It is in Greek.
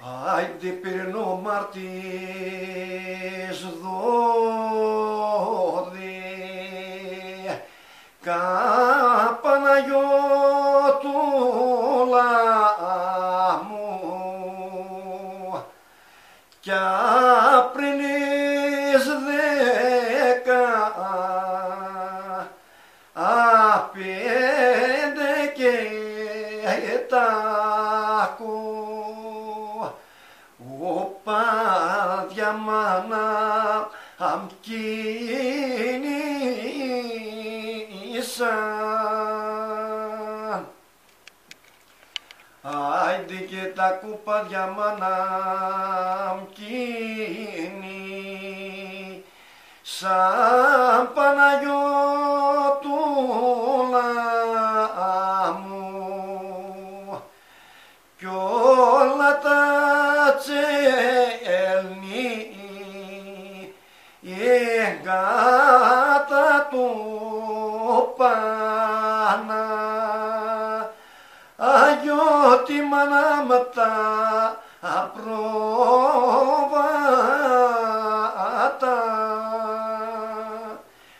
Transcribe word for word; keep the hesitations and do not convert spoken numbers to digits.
Άιντε πυρνό Μάρτης δώδη κα Παναγιώτουλα μου κι πριν εις δέκα απέντε και τάκου οπα διαμάνα αμκίνησαν. Άιντε και τα κούπα διαμάνα αμκίνη σαν Παναγιώτουλα μου κι όλα τα τσέλνη εγκάτα του πάνα αγιώτη μανάματα απρό